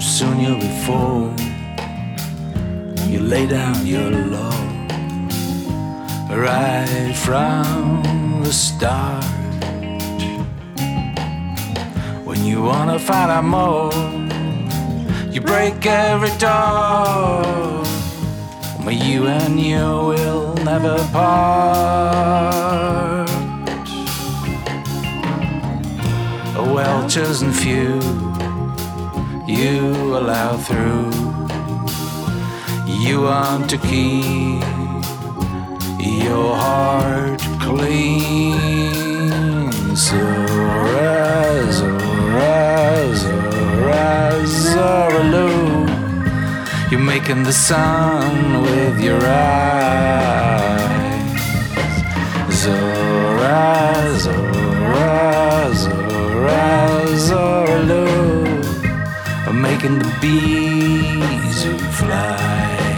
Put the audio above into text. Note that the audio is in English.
soon you'll be full. You lay down your law right from the start. When you wanna find out more, you break every door. But you and you will never part. A well-chosen few you allow through. You want to keep your heart clean. So Zora-Lou, you're making the sun with your eyes. Zora-Lou, making the bees who fly.